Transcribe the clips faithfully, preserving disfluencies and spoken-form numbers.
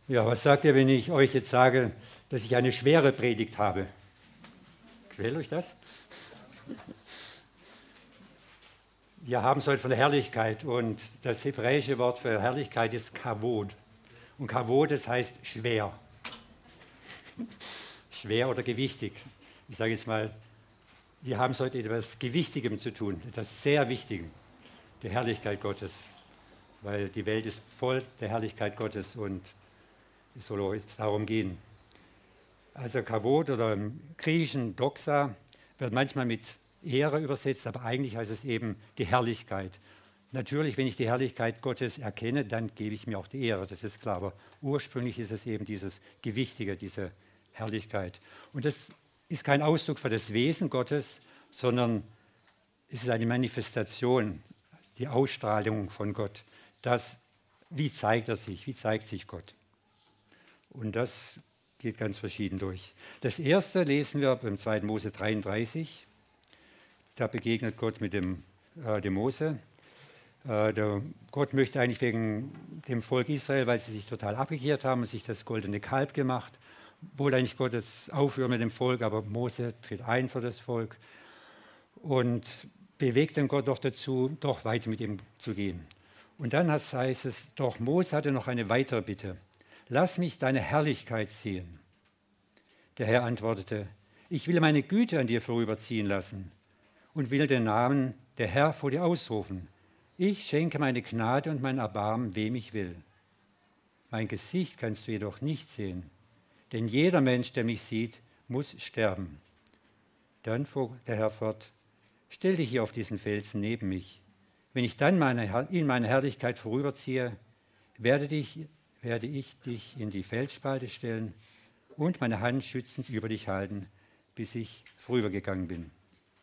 Ja, was sagt ihr, wenn ich euch jetzt sage, dass ich eine schwere Predigt habe? Quält euch das? Wir haben es heute von der Herrlichkeit und das hebräische Wort für Herrlichkeit ist Kavod. Und Kavod, das heißt schwer. Schwer oder gewichtig. Ich sage jetzt mal, wir haben es heute etwas Gewichtigem zu tun, etwas sehr Wichtigem, der Herrlichkeit Gottes. Weil die Welt ist voll der Herrlichkeit Gottes und es soll es darum gehen. Also Kavod oder im Griechischen Doxa wird manchmal mit Ehre übersetzt, aber eigentlich heißt es eben die Herrlichkeit. Natürlich, wenn ich die Herrlichkeit Gottes erkenne, dann gebe ich mir auch die Ehre, das ist klar. Aber ursprünglich ist es eben dieses Gewichtige, diese Herrlichkeit. Und das ist kein Ausdruck für das Wesen Gottes, sondern es ist eine Manifestation, die Ausstrahlung von Gott. Das, wie zeigt er sich, wie zeigt sich Gott? Und das geht ganz verschieden durch. Das erste lesen wir beim zweiten Mose dreiunddreißig. Da begegnet Gott mit dem, äh, dem Mose. Äh, der Gott möchte eigentlich wegen dem Volk Israel, weil sie sich total abgekehrt haben und sich das goldene Kalb gemacht, wollte eigentlich Gott jetzt aufhören mit dem Volk, aber Mose tritt ein für das Volk und bewegt dann Gott doch dazu, doch weiter mit ihm zu gehen. Und dann heißt es, doch Mose hatte noch eine weitere Bitte. Lass mich deine Herrlichkeit sehen. Der Herr antwortete, ich will meine Güte an dir vorüberziehen lassen und will den Namen der Herr vor dir ausrufen. Ich schenke meine Gnade und mein Erbarmen, wem ich will. Mein Gesicht kannst du jedoch nicht sehen, denn jeder Mensch, der mich sieht, muss sterben. Dann fuhr der Herr fort, stell dich hier auf diesen Felsen neben mich. Wenn ich dann meine, in meine Herrlichkeit vorüberziehe, werde, dich, werde ich dich in die Felsspalte stellen und meine Hand schützend über dich halten, bis ich vorübergegangen bin.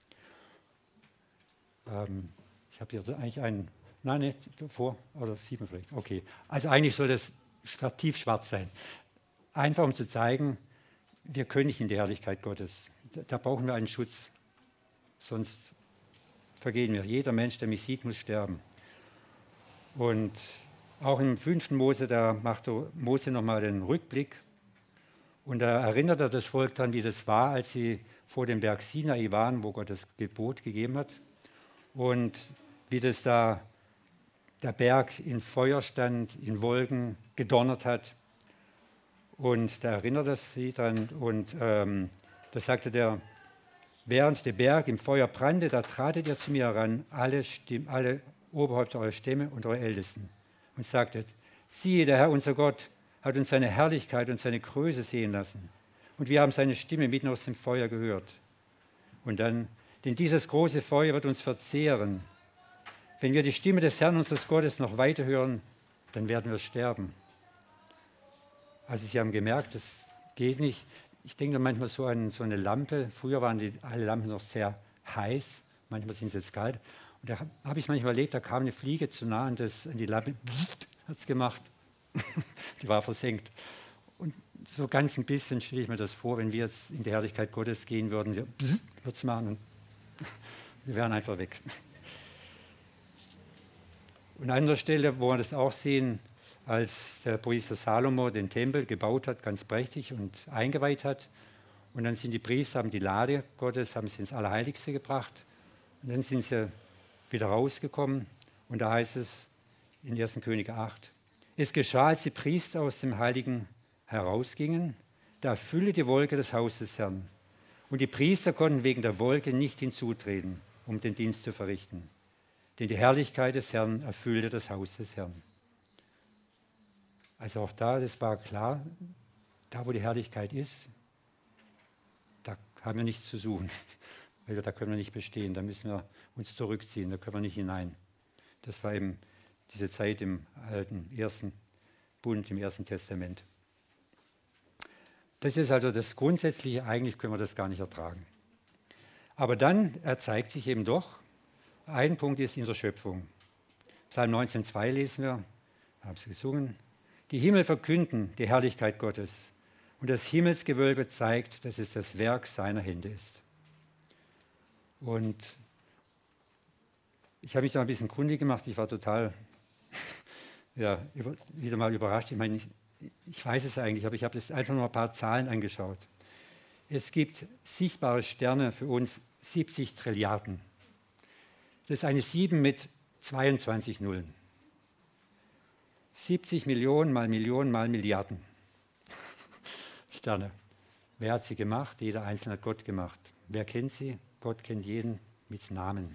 Ähm, ich habe hier so eigentlich einen, nein, nicht vor, oder sieht man vielleicht, okay. Also eigentlich soll das tiefschwarz sein. Einfach um zu zeigen, wir können nicht in die Herrlichkeit Gottes. Da, da brauchen wir einen Schutz, sonst vergehen wir. Jeder Mensch, der mich sieht, muss sterben. Und auch im fünften Mose, da macht Mose nochmal den Rückblick und da erinnert er das Volk daran, wie das war, als sie vor dem Berg Sinai waren, wo Gott das Gebot gegeben hat und wie das da der Berg in Feuer stand, in Wolken gedonnert hat. Und da erinnert er sie dran und ähm, da sagte der, während der Berg im Feuer brannte, da tratet ihr zu mir heran, alle, Stimm, alle Oberhäupter eurer Stämme und eure Ältesten, und sagtet, siehe, der Herr, unser Gott, hat uns seine Herrlichkeit und seine Größe sehen lassen. Und wir haben seine Stimme mitten aus dem Feuer gehört. Und dann, denn dieses große Feuer wird uns verzehren. Wenn wir die Stimme des Herrn, unseres Gottes, noch weiter hören, dann werden wir sterben. Also sie haben gemerkt, das geht nicht. Ich denke manchmal so an so eine Lampe. Früher waren die, alle Lampen noch sehr heiß, manchmal sind sie jetzt kalt. Und da habe ich manchmal erlebt, da kam eine Fliege zu nah und das, an die Lampe hat es gemacht. Die war versenkt. Und so ganz ein bisschen stelle ich mir das vor, wenn wir jetzt in die Herrlichkeit Gottes gehen würden, wir würde es machen und wir wären einfach weg. Und an anderer Stelle, wo wir das auch sehen, als der Priester Salomo den Tempel gebaut hat, ganz prächtig und eingeweiht hat. Und dann sind die Priester, haben die Lade Gottes, haben sie ins Allerheiligste gebracht. Und dann sind sie wieder rausgekommen. Und da heißt es in ersten Könige acht, es geschah, als die Priester aus dem Heiligen herausgingen, da erfüllte die Wolke das Haus des Herrn. Und die Priester konnten wegen der Wolke nicht hinzutreten, um den Dienst zu verrichten. Denn die Herrlichkeit des Herrn erfüllte das Haus des Herrn. Also auch da, das war klar, da wo die Herrlichkeit ist, da haben wir nichts zu suchen, weil da können wir nicht bestehen, da müssen wir uns zurückziehen, da können wir nicht hinein. Das war eben diese Zeit im alten ersten Bund, im Ersten Testament. Das ist also das Grundsätzliche, eigentlich können wir das gar nicht ertragen. Aber dann er zeigt sich eben doch, ein Punkt ist in der Schöpfung. Psalm neunzehn Komma zwei lesen wir, da haben sie gesungen. Die Himmel verkünden die Herrlichkeit Gottes und das Himmelsgewölbe zeigt, dass es das Werk seiner Hände ist. Und ich habe mich da ein bisschen kundig gemacht, ich war total ja, über, wieder mal überrascht. Ich meine, ich, Ich weiß es eigentlich, aber ich habe jetzt einfach nur ein paar Zahlen angeschaut. Es gibt sichtbare Sterne für uns siebzig Trilliarden. Das ist eine sieben mit zweiundzwanzig Nullen. siebzig Millionen mal Millionen mal Milliarden Sterne. Wer hat sie gemacht? Jeder Einzelne hat Gott gemacht. Wer kennt sie? Gott kennt jeden mit Namen.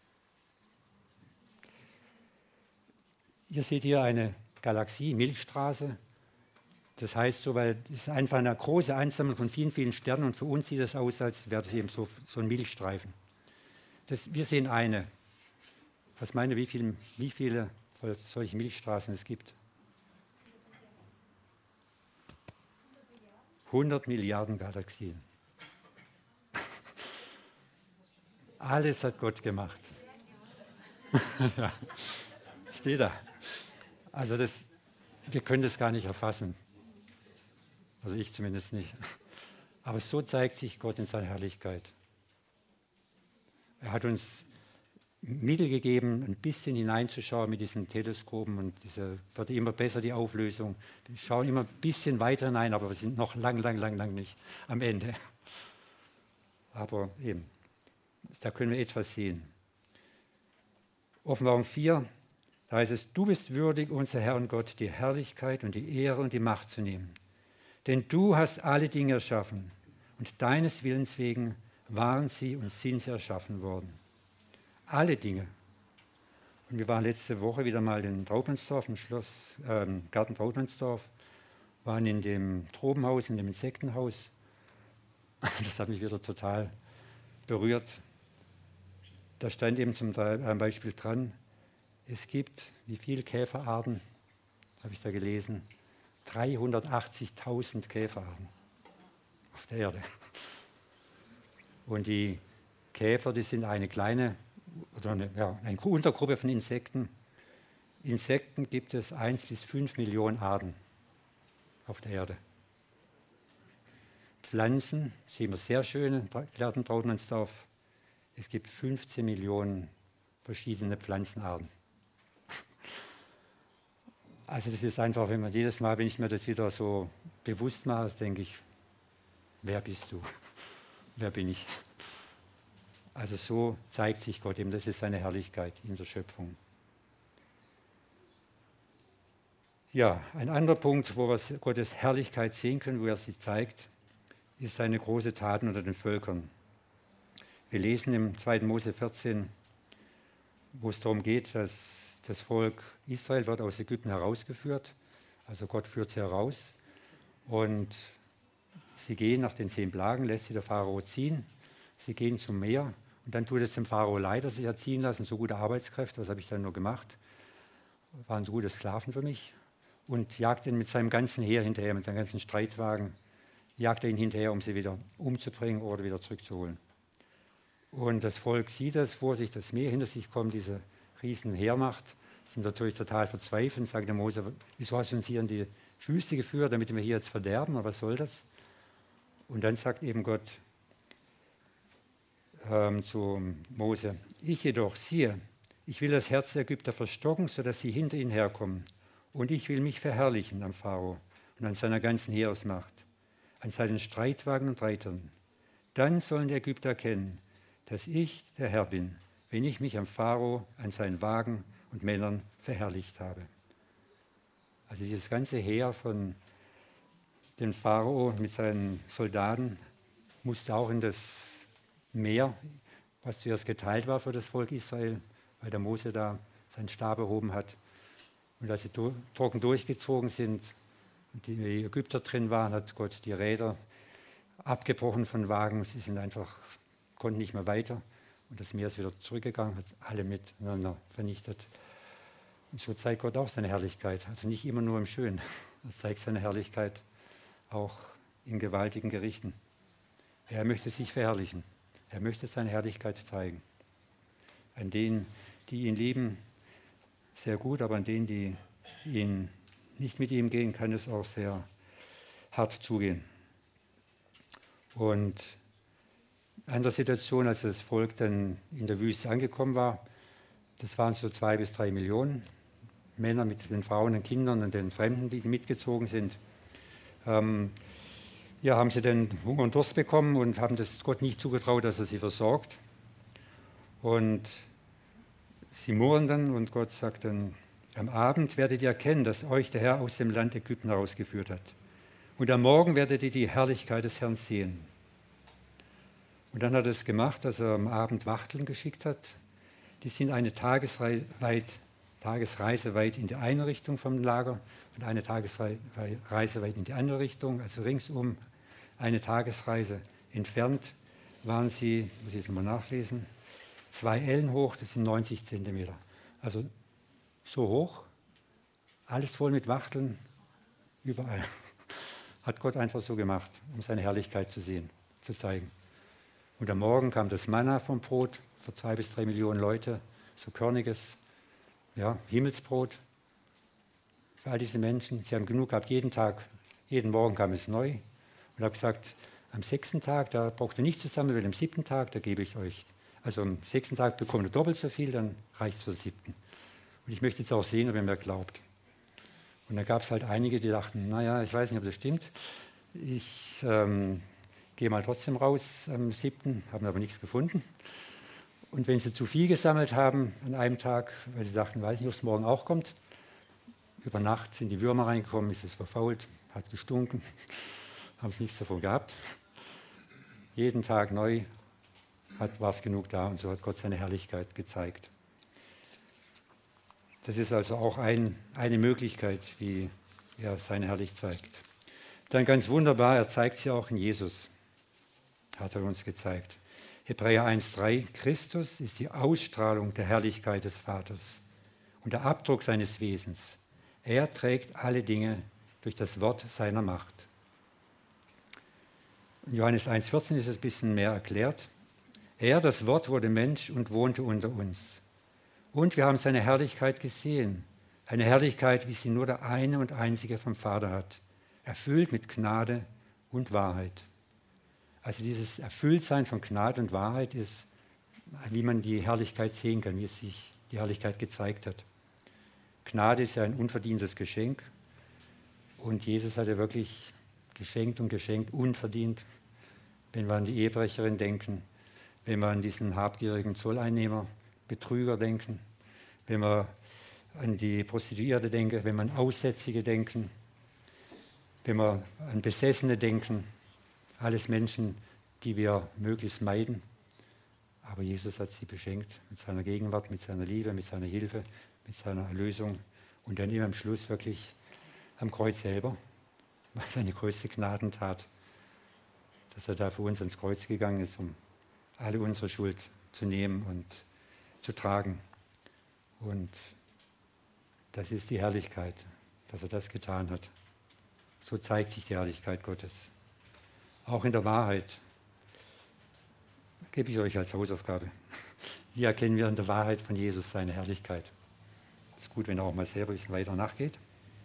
Ihr seht hier eine Galaxie, Milchstraße. Das heißt so, weil es ist einfach eine große Ansammlung von vielen, vielen Sternen und für uns sieht das aus, als wäre das eben so, so ein Milchstreifen. Das, wir sehen eine. Was meine, wie, viel, wie viele solche Milchstraßen es gibt? hundert Milliarden Galaxien. Alles hat Gott gemacht. Ja, steht da. Also das, wir können das gar nicht erfassen. Also ich zumindest nicht. Aber so zeigt sich Gott in seiner Herrlichkeit. Er hat uns Mittel gegeben, ein bisschen hineinzuschauen mit diesen Teleskopen und diese, wird immer besser die Auflösung. Wir schauen immer ein bisschen weiter hinein, aber wir sind noch lang, lang, lang, lang nicht am Ende. Aber eben, da können wir etwas sehen. Offenbarung vier, da heißt es, du bist würdig, unser Herr und Gott, die Herrlichkeit und die Ehre und die Macht zu nehmen. Denn du hast alle Dinge erschaffen und deines Willens wegen waren sie und sind sie erschaffen worden. Alle Dinge. Und wir waren letzte Woche wieder mal in Trautmannsdorf, im Schloss, äh, Garten Trautmannsdorf, waren in dem Tropenhaus, in dem Insektenhaus. Das hat mich wieder total berührt. Da stand eben zum Beispiel dran, es gibt, wie viele Käferarten, habe ich da gelesen, dreihundertachtzigtausend Käferarten auf der Erde. Und die Käfer, die sind eine kleine, oder eine, ja, eine Untergruppe von Insekten. Insekten gibt es eins bis fünf Millionen Arten auf der Erde. Pflanzen, sehen wir sehr schön in Garten Trautmannsdorf. Es gibt fünfzehn Millionen verschiedene Pflanzenarten. Also das ist einfach, wenn man jedes Mal, wenn ich mir das wieder so bewusst mache, denke ich, wer bist du? Wer bin ich? Also so zeigt sich Gott eben, das ist seine Herrlichkeit in der Schöpfung. Ja, ein anderer Punkt, wo wir Gottes Herrlichkeit sehen können, wo er sie zeigt, ist seine große Taten unter den Völkern. Wir lesen im zweiten Mose vierzehn, wo es darum geht, dass das Volk Israel wird aus Ägypten herausgeführt. Also Gott führt sie heraus und sie gehen nach den zehn Plagen, lässt sie der Pharao ziehen. Sie gehen zum Meer und dann tut es dem Pharao leid, dass sie sich ziehen lassen, so gute Arbeitskräfte, was habe ich dann nur gemacht? Waren so gute Sklaven für mich und jagt ihn mit seinem ganzen Heer hinterher, mit seinem ganzen Streitwagen, jagt er ihn hinterher, um sie wieder umzubringen oder wieder zurückzuholen. Und das Volk sieht das vor sich, das Meer hinter sich kommt, diese riesen Heermacht, sind natürlich total verzweifelt, sagt der Mose, wieso hast du uns hier an die Füße geführt, damit wir hier jetzt verderben, aber was soll das? Und dann sagt eben Gott, Ähm, zu Mose, ich jedoch, siehe, ich will das Herz der Ägypter verstocken, sodass sie hinter ihn herkommen. Und ich will mich verherrlichen am Pharao und an seiner ganzen Heeresmacht, an seinen Streitwagen und Reitern. Dann sollen die Ägypter erkennen, dass ich der Herr bin, wenn ich mich am Pharao, an seinen Wagen und Männern verherrlicht habe. Also dieses ganze Heer von dem Pharao mit seinen Soldaten musste auch in das Meer, was zuerst geteilt war für das Volk Israel, weil der Mose da seinen Stab erhoben hat. Und als sie do, trocken durchgezogen sind und die Ägypter drin waren, hat Gott die Räder abgebrochen von Wagen. Sie sind einfach, konnten nicht mehr weiter. Und das Meer ist wieder zurückgegangen, hat alle miteinander vernichtet. Und so zeigt Gott auch seine Herrlichkeit. Also nicht immer nur im Schönen. Er zeigt seine Herrlichkeit auch in gewaltigen Gerichten. Er möchte sich verherrlichen. Er möchte seine Herrlichkeit zeigen. An denen, die ihn lieben, sehr gut, aber an denen, die ihn nicht mit ihm gehen, kann es auch sehr hart zugehen. Und in einer Situation, als das Volk dann in der Wüste angekommen war, das waren so zwei bis drei Millionen Männer mit den Frauen und Kindern und den Fremden, die mitgezogen sind. Ähm, ja, haben sie dann Hunger und Durst bekommen und haben das Gott nicht zugetraut, dass er sie versorgt. Und sie murren dann und Gott sagt dann, am Abend werdet ihr erkennen, dass euch der Herr aus dem Land Ägypten herausgeführt hat. Und am Morgen werdet ihr die Herrlichkeit des Herrn sehen. Und dann hat er es gemacht, dass er am Abend Wachteln geschickt hat. Die sind eine Tagesreise weit, Tagesreise weit in die eine Richtung vom Lager und eine Tagesreise weit in die andere Richtung. Also ringsum eine Tagesreise entfernt waren sie, muss ich jetzt nochmal nachlesen, zwei Ellen hoch, das sind neunzig Zentimeter. Also so hoch, alles voll mit Wachteln, überall. Hat Gott einfach so gemacht, um seine Herrlichkeit zu sehen, zu zeigen. Und am Morgen kam das Manna vom Brot für zwei bis drei Millionen Leute, so körniges, ja, Himmelsbrot für all diese Menschen. Sie haben genug gehabt, jeden Tag, jeden Morgen kam es neu. Und habe gesagt, am sechsten Tag, da braucht ihr nicht zusammen, weil am siebten Tag, da gebe ich euch. Also am sechsten Tag bekommt ihr doppelt so viel, dann reicht es für den siebten. Und ich möchte jetzt auch sehen, ob ihr mir glaubt. Und da gab es halt einige, die dachten, naja, ich weiß nicht, ob das stimmt. Ich ähm, gehe mal trotzdem raus am siebten, haben aber nichts gefunden. Und wenn sie zu viel gesammelt haben an einem Tag, weil sie dachten, weiß nicht, ob es morgen auch kommt, über Nacht sind die Würmer reingekommen, ist es verfault, hat gestunken, haben es nichts davon gehabt. Jeden Tag neu war es genug da und so hat Gott seine Herrlichkeit gezeigt. Das ist also auch ein, eine Möglichkeit, wie er seine Herrlichkeit zeigt. Dann ganz wunderbar, er zeigt sie auch in Jesus, hat er uns gezeigt. Hebräer eins drei, Christus ist die Ausstrahlung der Herrlichkeit des Vaters und der Abdruck seines Wesens. Er trägt alle Dinge durch das Wort seiner Macht. In Johannes eins vierzehn ist es ein bisschen mehr erklärt. Er, das Wort, wurde Mensch und wohnte unter uns. Und wir haben seine Herrlichkeit gesehen. Eine Herrlichkeit, wie sie nur der eine und einzige vom Vater hat. Erfüllt mit Gnade und Wahrheit. Also dieses Erfülltsein von Gnade und Wahrheit ist, wie man die Herrlichkeit sehen kann, wie es sich die Herrlichkeit gezeigt hat. Gnade ist ja ein unverdientes Geschenk. Und Jesus hat ja wirklich geschenkt und geschenkt, unverdient. Wenn wir an die Ehebrecherin denken, wenn wir an diesen habgierigen Zolleinnehmer, Betrüger denken, wenn wir an die Prostituierte denken, wenn wir an Aussätzige denken, wenn wir an Besessene denken, alles Menschen, die wir möglichst meiden. Aber Jesus hat sie beschenkt mit seiner Gegenwart, mit seiner Liebe, mit seiner Hilfe, mit seiner Erlösung und dann immer am Schluss wirklich am Kreuz selber, war seine größte Gnadentat, dass er da für uns ans Kreuz gegangen ist, um alle unsere Schuld zu nehmen und zu tragen. Und das ist die Herrlichkeit, dass er das getan hat. So zeigt sich die Herrlichkeit Gottes. Auch in der Wahrheit. Gebe ich euch als Hausaufgabe. Wie erkennen wir in der Wahrheit von Jesus seine Herrlichkeit? Es ist gut, wenn er auch mal selber ein bisschen weiter nachgeht.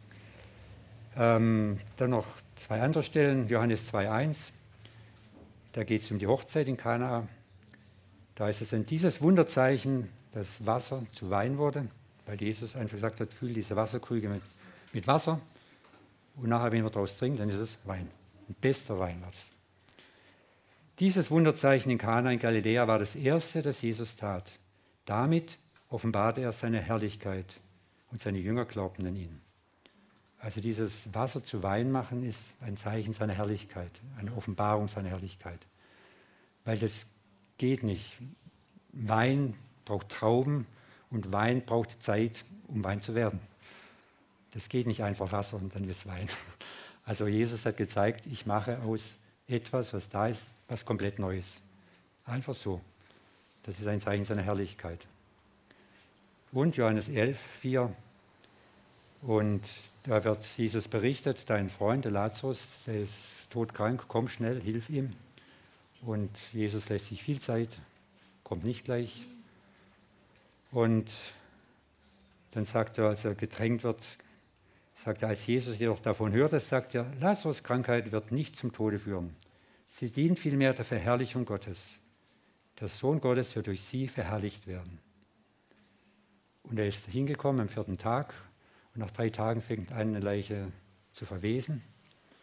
Ähm, dann noch zwei andere Stellen, Johannes zwei eins. Da geht es um die Hochzeit in Kana. Da ist es dann dieses Wunderzeichen, dass Wasser zu Wein wurde, weil Jesus einfach gesagt hat, füll diese Wasserkrüge mit, mit Wasser und nachher, wenn wir daraus trinken, dann ist es Wein. Ein bester Wein war das. Dieses Wunderzeichen in Kana in Galiläa war das erste, das Jesus tat. Damit offenbarte er seine Herrlichkeit und seine Jünger glaubten an ihn. Also dieses Wasser zu Wein machen ist ein Zeichen seiner Herrlichkeit, eine Offenbarung seiner Herrlichkeit. Weil das geht nicht. Wein braucht Trauben und Wein braucht Zeit, um Wein zu werden. Das geht nicht einfach Wasser und dann wird es Wein. Also Jesus hat gezeigt, ich mache aus etwas, was da ist, was komplett Neues. Einfach so. Das ist ein Zeichen seiner Herrlichkeit. Und Johannes elf vier. Und da wird Jesus berichtet, dein Freund, der Lazarus, der ist todkrank, komm schnell, hilf ihm. Und Jesus lässt sich viel Zeit, kommt nicht gleich. Und dann sagt er, als er gedrängt wird, sagt er, als Jesus jedoch davon hört, sagt er, Lazarus' Krankheit wird nicht zum Tode führen. Sie dient vielmehr der Verherrlichung Gottes. Der Sohn Gottes wird durch sie verherrlicht werden. Und er ist hingekommen am vierten Tag und nach drei Tagen fängt an, eine Leiche zu verwesen.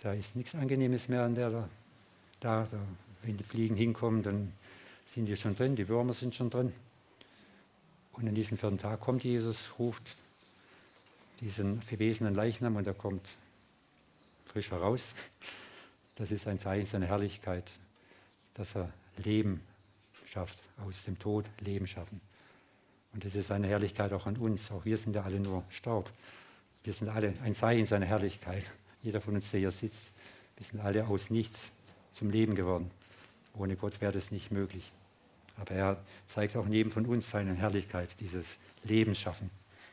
Da ist nichts Angenehmes mehr an der da. da. da. Wenn die Fliegen hinkommen, dann sind die schon drin, die Würmer sind schon drin. Und an diesem vierten Tag kommt Jesus, ruft diesen verwesenen Leichnam und er kommt frisch heraus. Das ist ein Zeichen seiner Herrlichkeit, dass er Leben schafft, aus dem Tod Leben schaffen. Und das ist seine Herrlichkeit auch an uns. Auch wir sind ja alle nur Staub. Wir sind alle ein Zeichen seiner Herrlichkeit. Jeder von uns, der hier sitzt, wir sind alle aus nichts zum Leben geworden. Ohne Gott wäre das nicht möglich. Aber er zeigt auch neben von uns seine Herrlichkeit, dieses Leben schaffen.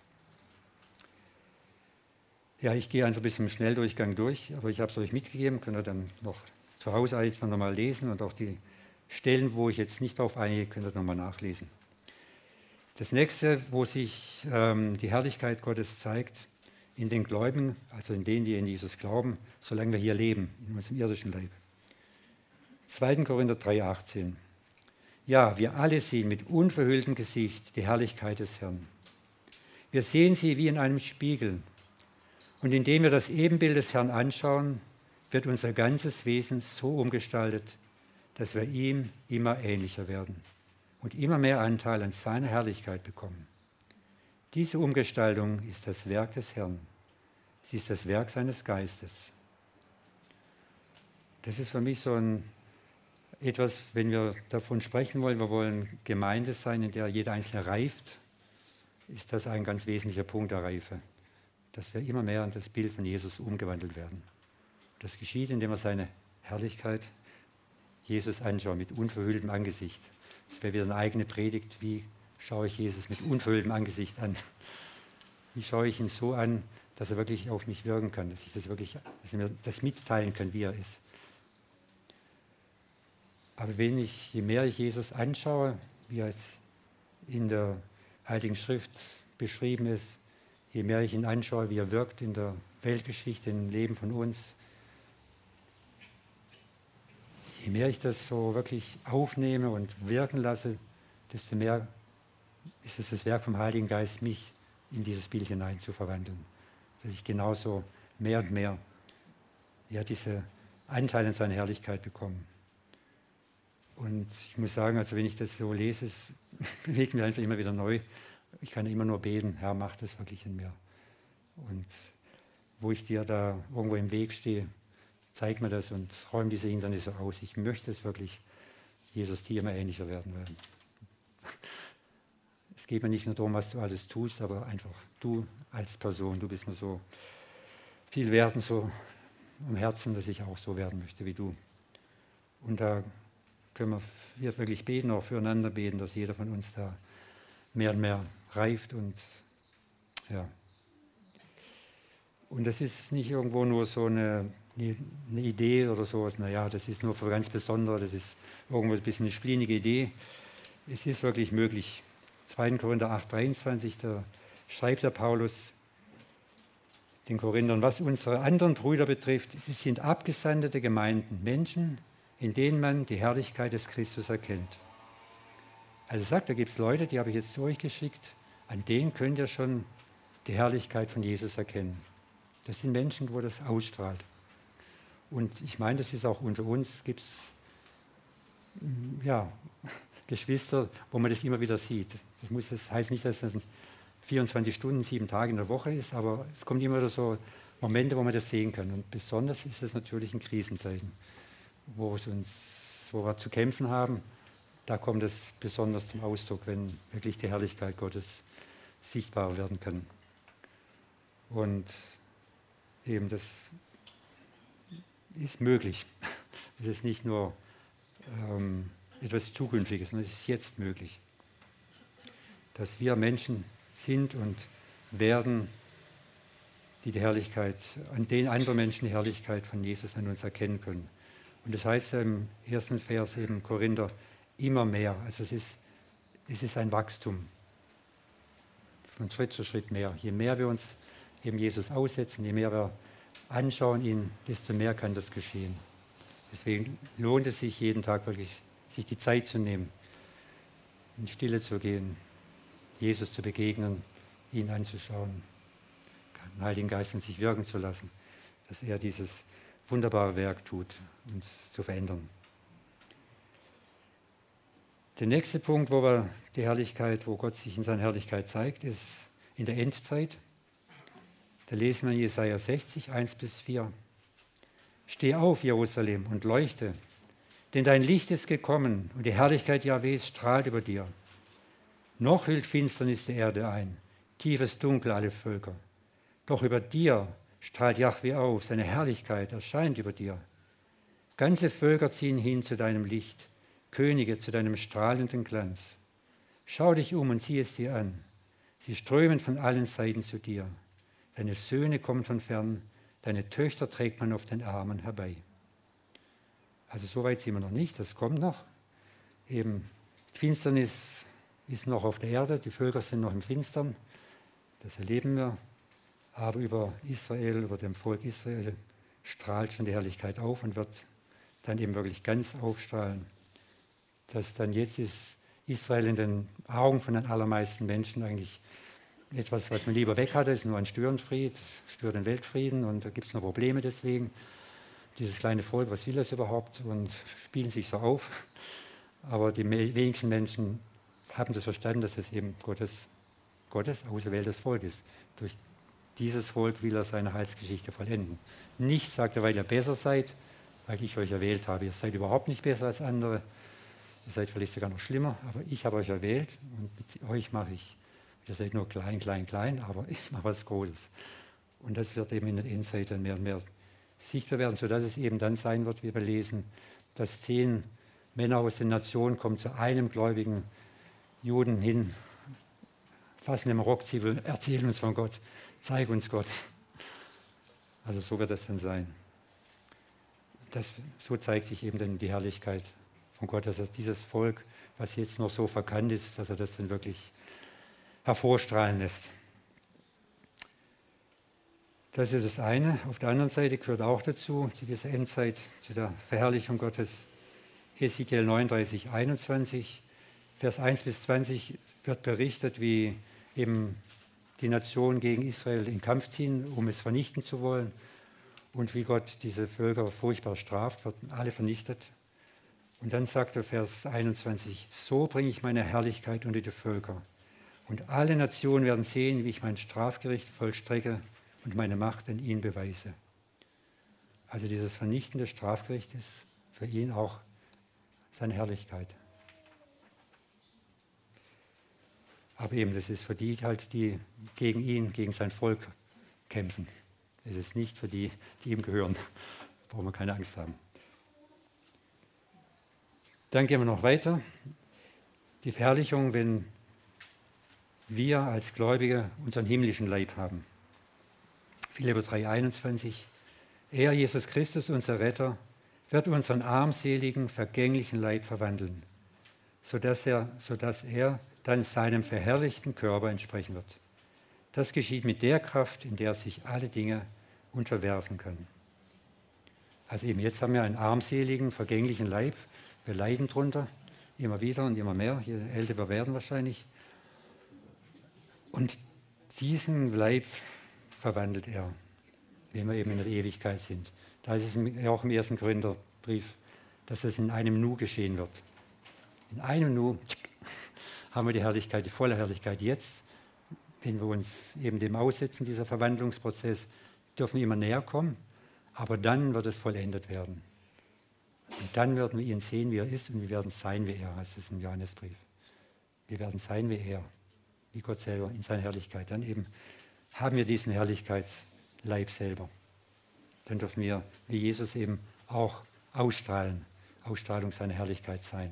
Ja, ich gehe einfach ein bisschen im Schnelldurchgang durch, aber ich habe es euch mitgegeben, könnt ihr dann noch zu Hause einfach nochmal lesen und auch die Stellen, wo ich jetzt nicht drauf eingehe, könnt ihr nochmal nachlesen. Das nächste, wo sich ähm, die Herrlichkeit Gottes zeigt, in den Gläubigen, also in denen, die in Jesus glauben, solange wir hier leben, in unserem irdischen Leib. zweiter Korinther drei, achtzehn. Ja, wir alle sehen mit unverhülltem Gesicht die Herrlichkeit des Herrn. Wir sehen sie wie in einem Spiegel. Und indem wir das Ebenbild des Herrn anschauen, wird unser ganzes Wesen so umgestaltet, dass wir ihm immer ähnlicher werden und immer mehr Anteil an seiner Herrlichkeit bekommen. Diese Umgestaltung ist das Werk des Herrn. Sie ist das Werk seines Geistes. Das ist für mich so ein, etwas, wenn wir davon sprechen wollen, wir wollen Gemeinde sein, in der jeder Einzelne reift, ist das ein ganz wesentlicher Punkt der Reife. Dass wir immer mehr an das Bild von Jesus umgewandelt werden. Das geschieht, indem wir seine Herrlichkeit Jesus anschauen, mit unverhülltem Angesicht. Das wäre wieder eine eigene Predigt, wie schaue ich Jesus mit unverhülltem Angesicht an? Wie schaue ich ihn so an, dass er wirklich auf mich wirken kann, dass ich das wirklich, dass er mir das mitteilen kann, wie er ist. Aber wenn ich, je mehr ich Jesus anschaue, wie er es in der Heiligen Schrift beschrieben ist, je mehr ich ihn anschaue, wie er wirkt in der Weltgeschichte, im Leben von uns, je mehr ich das so wirklich aufnehme und wirken lasse, desto mehr ist es das Werk vom Heiligen Geist, mich in dieses Bild hinein zu verwandeln. Dass ich genauso mehr und mehr ja, diese Anteile an seiner Herrlichkeit bekomme. Und ich muss sagen, also wenn ich das so lese, es bewegt mich einfach immer wieder neu. Ich kann immer nur beten, Herr, mach das wirklich in mir. Und wo ich dir da irgendwo im Weg stehe, zeig mir das und räume diese Hindernisse aus. Ich möchte es wirklich, Jesus, dir immer ähnlicher werden werden. Es geht mir nicht nur darum, was du alles tust, aber einfach du als Person, du bist mir so viel wert und so am Herzen, dass ich auch so werden möchte wie du. Und da können wir, wir wirklich beten, auch füreinander beten, dass jeder von uns da mehr und mehr reift und ja. Und das ist nicht irgendwo nur so eine, eine Idee oder sowas, naja, das ist nur für ganz Besondere, das ist irgendwo ein bisschen eine splinige Idee. Es ist wirklich möglich. zweiter Korinther acht, dreiundzwanzig, da schreibt der Paulus den Korinthern, was unsere anderen Brüder betrifft, sie sind abgesandte Gemeinden, Menschen, in denen man die Herrlichkeit des Christus erkennt. Also sagt, da gibt es Leute, die habe ich jetzt zu euch geschickt, an denen könnt ihr schon die Herrlichkeit von Jesus erkennen. Das sind Menschen, wo das ausstrahlt. Und ich meine, das ist auch unter uns, gibt es ja, Geschwister, wo man das immer wieder sieht. Das, muss, das heißt nicht, dass das vierundzwanzig Stunden, sieben Tage in der Woche ist, aber es kommt immer wieder so Momente, wo man das sehen kann. Und besonders ist es natürlich in Krisenzeiten, wo, es uns, wo wir zu kämpfen haben. Da kommt es besonders zum Ausdruck, wenn wirklich die Herrlichkeit Gottes sichtbar werden kann. Und eben das ist möglich. Es ist nicht nur ähm, etwas Zukünftiges, sondern es ist jetzt möglich. Dass wir Menschen sind und werden, die die Herrlichkeit, an denen andere Menschen die Herrlichkeit von Jesus an uns erkennen können. Und das heißt im ersten Vers eben Korinther, immer mehr. Also es ist, es ist ein Wachstum. Von Schritt zu Schritt mehr. Je mehr wir uns eben Jesus aussetzen, je mehr wir anschauen ihn, desto mehr kann das geschehen. Deswegen lohnt es sich jeden Tag wirklich, sich die Zeit zu nehmen, in Stille zu gehen, Jesus zu begegnen, ihn anzuschauen, den Heiligen Geist in sich wirken zu lassen, dass er dieses wunderbare Werk tut, uns zu verändern. Der nächste Punkt, wo wir die Herrlichkeit, wo Gott sich in seiner Herrlichkeit zeigt, ist in der Endzeit. Da lesen wir in Jesaja sechzig, eins bis vier. Steh auf, Jerusalem, und leuchte, denn dein Licht ist gekommen und die Herrlichkeit Jahwes strahlt über dir. Noch hüllt Finsternis die Erde ein, tiefes Dunkel alle Völker. Doch über dir strahlt Jahwe auf, seine Herrlichkeit erscheint über dir. Ganze Völker ziehen hin zu deinem Licht, Könige zu deinem strahlenden Glanz. Schau dich um und sieh es dir an. Sie strömen von allen Seiten zu dir. Deine Söhne kommen von fern, deine Töchter trägt man auf den Armen herbei. Also so weit sind wir noch nicht, das kommt noch. Eben, Finsternis ist noch auf der Erde, die Völker sind noch im Finstern, das erleben wir. Aber über Israel, über dem Volk Israel strahlt schon die Herrlichkeit auf und wird dann eben wirklich ganz aufstrahlen. Dass dann jetzt ist Israel in den Augen von den allermeisten Menschen eigentlich etwas, was man lieber weg hatte, ist nur ein Störenfried, stört den Weltfrieden und da gibt es noch Probleme deswegen. Dieses kleine Volk, was will das überhaupt und spielen sich so auf. Aber die wenigsten Menschen haben das verstanden, dass es eben Gottes, Gottes auserwähltes Volk ist. Durch dieses Volk will er seine Heilsgeschichte vollenden. Nicht, sagt er, weil ihr besser seid, weil ich euch erwählt habe. Ihr seid überhaupt nicht besser als andere. Ihr seid vielleicht sogar noch schlimmer, aber ich habe euch erwählt und mit euch mache ich. Ihr seid nur klein, klein, klein, aber ich mache was Großes. Und das wird eben in der Endzeit dann mehr und mehr sichtbar werden, sodass es eben dann sein wird, wie wir lesen, dass zehn Männer aus den Nationen kommen zu einem gläubigen Juden hin, fassen im Rockzipfel, erzählen uns von Gott, zeig uns Gott. Also so wird das dann sein. Das, so zeigt sich eben dann die Herrlichkeit von Gott, dass er dieses Volk, was jetzt noch so verkannt ist, dass er das dann wirklich hervorstrahlen lässt. Das ist das eine. Auf der anderen Seite gehört auch dazu, zu dieser Endzeit, zu der Verherrlichung Gottes, Hesekiel neununddreißig, einundzwanzig, Vers eins bis zwanzig wird berichtet, wie eben die Nationen gegen Israel in Kampf ziehen, um es vernichten zu wollen und wie Gott diese Völker furchtbar straft, werden alle vernichtet. Und dann sagt er Vers einundzwanzig, so bringe ich meine Herrlichkeit unter die Völker und alle Nationen werden sehen, wie ich mein Strafgericht vollstrecke und meine Macht an ihn beweise. Also dieses vernichtende Strafgericht ist für ihn auch seine Herrlichkeit. Aber eben, das ist für die halt, die gegen ihn, gegen sein Volk kämpfen. Es ist nicht für die, die ihm gehören. Da brauchen wir keine Angst haben. Dann gehen wir noch weiter. Die Verherrlichung, wenn wir als Gläubige unseren himmlischen Leib haben. Philipper drei, einundzwanzig. Er, Jesus Christus, unser Retter, wird unseren armseligen, vergänglichen Leib verwandeln, sodass er, sodass er dann seinem verherrlichten Körper entsprechen wird. Das geschieht mit der Kraft, in der sich alle Dinge unterwerfen können. Also eben jetzt haben wir einen armseligen, vergänglichen Leib. Wir leiden drunter, immer wieder und immer mehr, je älter wir werden wahrscheinlich. Und diesen Leib verwandelt er, wenn wir eben in der Ewigkeit sind. Da ist es auch im ersten Korintherbrief, dass es in einem Nu geschehen wird. In einem Nu haben wir die Herrlichkeit, die volle Herrlichkeit jetzt. Wenn wir uns eben dem aussetzen, dieser Verwandlungsprozess, dürfen wir immer näher kommen, aber dann wird es vollendet werden. Und dann werden wir ihn sehen, wie er ist, und wir werden sein wie er, heißt es im Johannesbrief. Wir werden sein wie er, wie Gott selber in seiner Herrlichkeit. Dann eben haben wir diesen Herrlichkeitsleib selber. Dann dürfen wir, wie Jesus eben, auch ausstrahlen, Ausstrahlung seiner Herrlichkeit sein.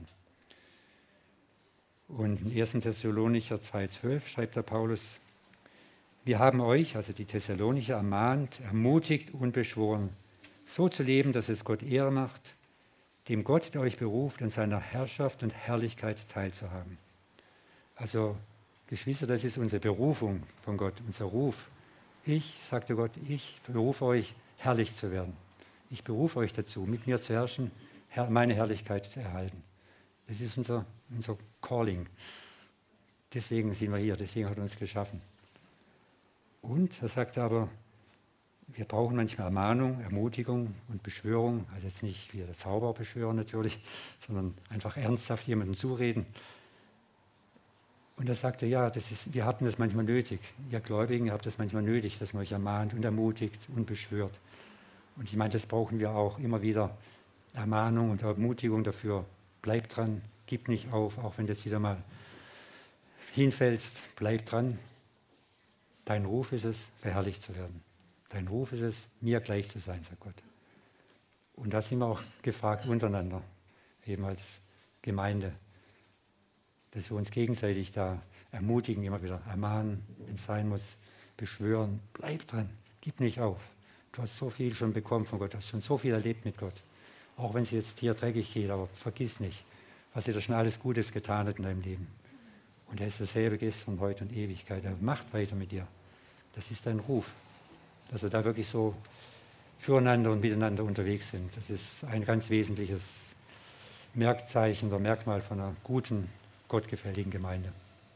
Und in ersten Thessalonicher zwei, zwölf schreibt der Paulus, wir haben euch, also die Thessalonicher, ermahnt, ermutigt und beschworen, so zu leben, dass es Gott Ehre macht, dem Gott, der euch beruft, an seiner Herrschaft und Herrlichkeit teilzuhaben. Also, Geschwister, das ist unsere Berufung von Gott, unser Ruf. Ich, sagte Gott, ich berufe euch, herrlich zu werden. Ich berufe euch dazu, mit mir zu herrschen, meine Herrlichkeit zu erhalten. Das ist unser, unser Calling. Deswegen sind wir hier, deswegen hat er uns geschaffen. Und er sagt aber, wir brauchen manchmal Ermahnung, Ermutigung und Beschwörung, also jetzt nicht wie der Zauberer beschwören natürlich, sondern einfach ernsthaft jemandem zureden. Und er sagte, ja, das ist, wir haben das manchmal nötig. Ihr Gläubigen habt das manchmal nötig, dass man euch ermahnt und ermutigt und beschwört. Und ich meine, das brauchen wir auch immer wieder. Ermahnung und Ermutigung dafür. Bleib dran, gib nicht auf, auch wenn du jetzt wieder mal hinfällst, bleib dran. Dein Ruf ist es, verherrlicht zu werden. Dein Ruf ist es, mir gleich zu sein, sagt Gott. Und da sind wir auch gefragt untereinander, eben als Gemeinde, dass wir uns gegenseitig da ermutigen, immer wieder ermahnen, wenn es sein muss, beschwören. Bleib dran, gib nicht auf. Du hast so viel schon bekommen von Gott, du hast schon so viel erlebt mit Gott. Auch wenn es jetzt hier dreckig geht, aber vergiss nicht, was er da schon alles Gutes getan hat in deinem Leben. Und er ist dasselbe gestern, heute und Ewigkeit. Er macht weiter mit dir. Das ist dein Ruf, dass wir da wirklich so füreinander und miteinander unterwegs sind. Das ist ein ganz wesentliches Merkzeichen oder Merkmal von einer guten, gottgefälligen Gemeinde.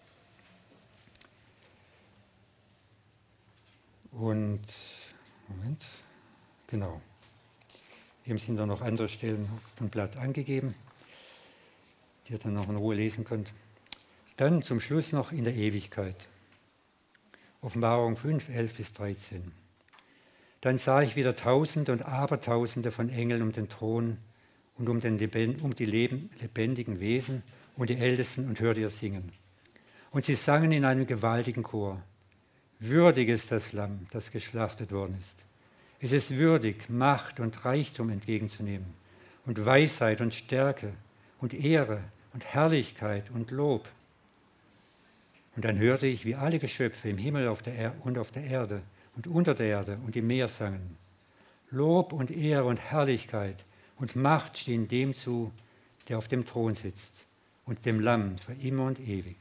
Und, Moment, genau. Eben sind da noch andere Stellen auf dem Blatt angegeben, die ihr dann noch in Ruhe lesen könnt. Dann zum Schluss noch in der Ewigkeit. Offenbarung fünf, elf bis dreizehn. Dann sah ich wieder Tausende und Abertausende von Engeln um den Thron und um, den Lebend, um die Leben, lebendigen Wesen und die Ältesten und hörte ihr singen. Und sie sangen in einem gewaltigen Chor. Würdig ist das Lamm, das geschlachtet worden ist. Es ist würdig, Macht und Reichtum entgegenzunehmen und Weisheit und Stärke und Ehre und Herrlichkeit und Lob. Und dann hörte ich, wie alle Geschöpfe im Himmel auf der er- und auf der Erde und unter der Erde und im Meer sangen. Lob und Ehre und Herrlichkeit und Macht stehen dem zu, der auf dem Thron sitzt und dem Lamm für immer und ewig.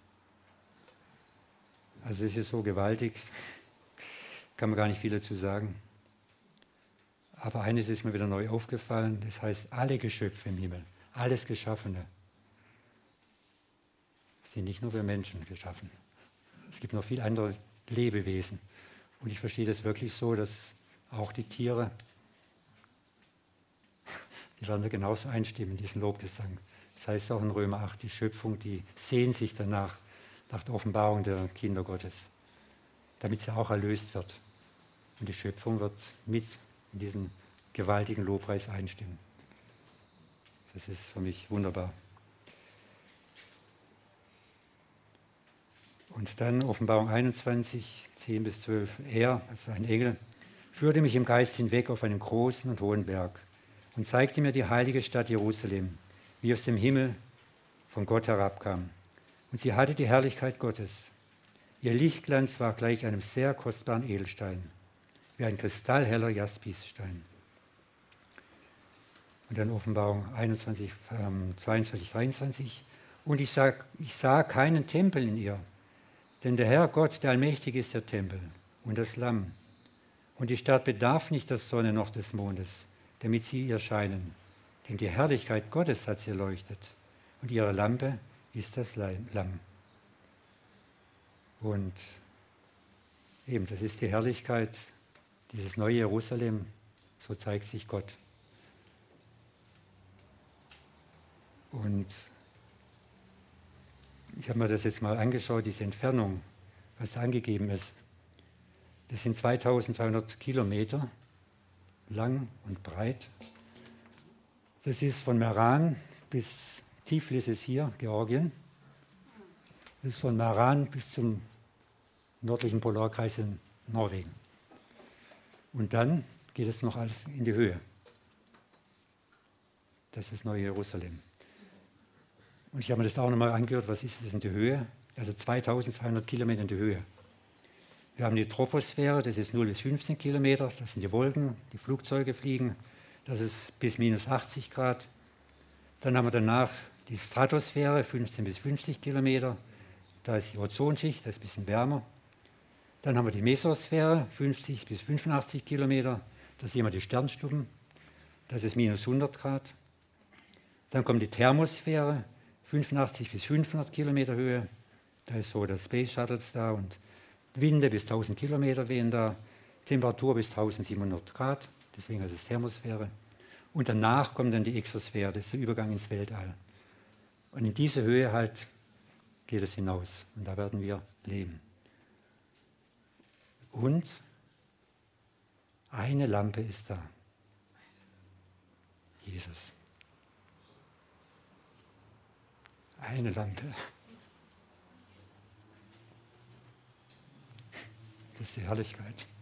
Also es ist so gewaltig, kann man gar nicht viel dazu sagen. Aber eines ist mir wieder neu aufgefallen, das heißt, alle Geschöpfe im Himmel, alles Geschaffene, sind nicht nur für Menschen geschaffen. Es gibt noch viele andere Lebewesen. Und ich verstehe das wirklich so, dass auch die Tiere, die werden da genauso einstimmen in diesen Lobgesang. Das heißt auch in Römer acht, die Schöpfung, die sehnt sich danach, nach der Offenbarung der Kinder Gottes, damit sie auch erlöst wird. Und die Schöpfung wird mit in diesen gewaltigen Lobpreis einstimmen. Das ist für mich wunderbar. Und dann Offenbarung einundzwanzig, zehn bis zwölf. Er, also ein Engel, führte mich im Geist hinweg auf einen großen und hohen Berg und zeigte mir die heilige Stadt Jerusalem, wie aus dem Himmel von Gott herabkam. Und sie hatte die Herrlichkeit Gottes. Ihr Lichtglanz war gleich einem sehr kostbaren Edelstein, wie ein kristallheller Jaspisstein. Und dann Offenbarung einundzwanzig, zweiundzwanzig, dreiundzwanzig. Und ich sah, ich sah keinen Tempel in ihr, denn der Herr Gott, der Allmächtige, ist der Tempel und das Lamm. Und die Stadt bedarf nicht der Sonne noch des Mondes, damit sie ihr scheinen. Denn die Herrlichkeit Gottes hat sie erleuchtet. Und ihre Lampe ist das Lamm. Und eben, das ist die Herrlichkeit, dieses neue Jerusalem, so zeigt sich Gott. Und ich habe mir das jetzt mal angeschaut, diese Entfernung, was da angegeben ist. Das sind zweitausendzweihundert Kilometer lang und breit. Das ist von Meran bis Tiflis ist hier, Georgien. Das ist von Meran bis zum nördlichen Polarkreis in Norwegen. Und dann geht es noch alles in die Höhe. Das ist Neue Jerusalem. Und ich habe mir das auch nochmal angehört, was ist das in der Höhe? Also zweitausendzweihundert Kilometer in die Höhe. Wir haben die Troposphäre, das ist null bis fünfzehn Kilometer, das sind die Wolken, die Flugzeuge fliegen, das ist bis minus achtzig Grad. Dann haben wir danach die Stratosphäre, fünfzehn bis fünfzig Kilometer, da ist die Ozonschicht, das ist ein bisschen wärmer. Dann haben wir die Mesosphäre, fünfzig bis fünfundachtzig Kilometer, das sind immer die Sternschnuppen, das ist minus hundert Grad. Dann kommt die Thermosphäre, fünfundachtzig bis fünfhundert Kilometer Höhe, da ist so der Space Shuttles da und Winde bis tausend Kilometer wehen da. Temperatur bis tausendsiebenhundert Grad, deswegen heißt es Thermosphäre. Und danach kommt dann die Exosphäre, das ist der Übergang ins Weltall. Und in diese Höhe halt geht es hinaus und da werden wir leben. Und eine Lampe ist da. Jesus. Eine Lampe. Das ist die Herrlichkeit.